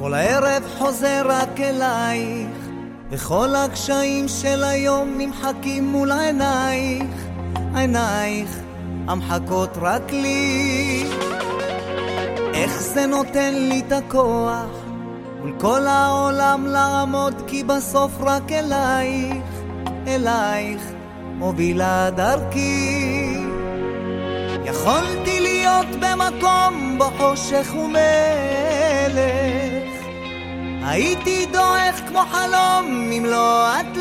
כל הערב חוזר רק אלייך, וכל הקשיים של היום נמחקים מול עינייך, עינייך המחכות רק לי. איך זה נותן לי את הכוח מול כל העולם לעמוד, כי בסוף רק אלייך, אלייך מובילה דרכי. יכולתי להיות במקום בו חושך ומלך, הייתי דועך כמו חלום אם לא את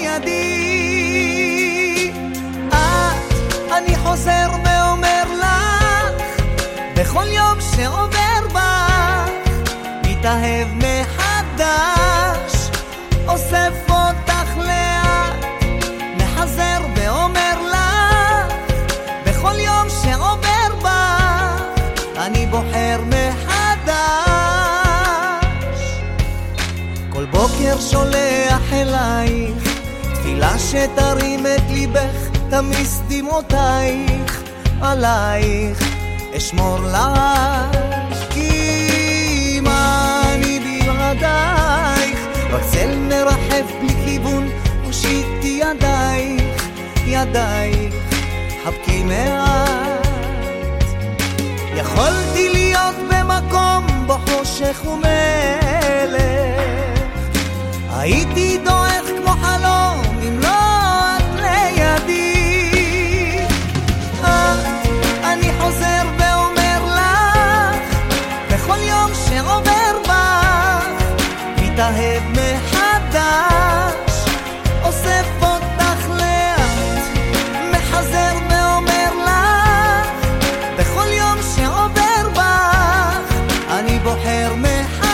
לידי. אני חוזר ואומר לך בכל יום שעובר בך, מתאהב מחדש, אוסף אותך לאט, מחזר ואומר לך בכל יום שעובר בך, אני בוחר מחדש. כל בוקר שולח אלייך תפילה שתרים את ליבך, תמיס דמעותייך עלייך אשמור לך, כי מה אני בלעדייך, רק צל מרחב בלי כיוון, הושיטי ידייך, ידייך חבקי מעט. יכולתי להיות במקום בו חושך ומלך, הייתי דועך כמו חלום אם לא את לידי. אני חוזר ואומר לך בכל יום שעובר בך, מתאהב מחדש, אוסף אותך לאט, מחזר ואומר לך בכל יום שעובר בך, אני בוחר מחדש.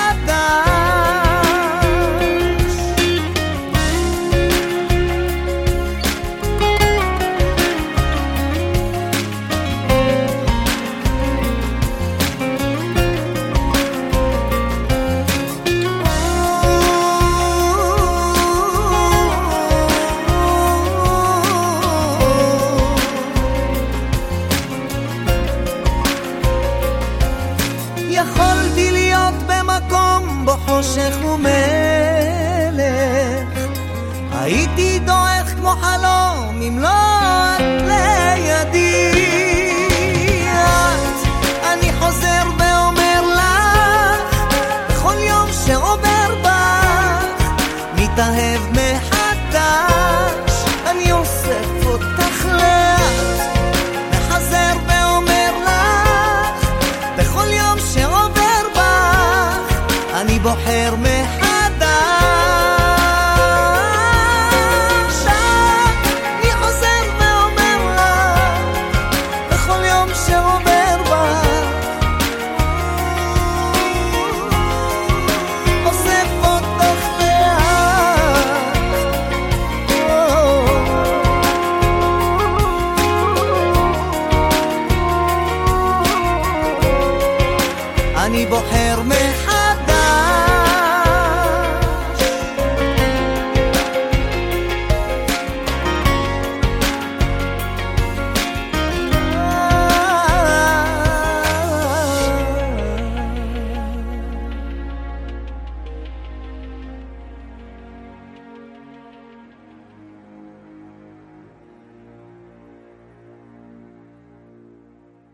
יכולתי להיות במקום בו חושך ומלך, הייתי דועך כמו חלום אם לא את לידי. אני חוזר ואומר לך בכל יום שעובר בך, מתאהב מחדש, אני אוסף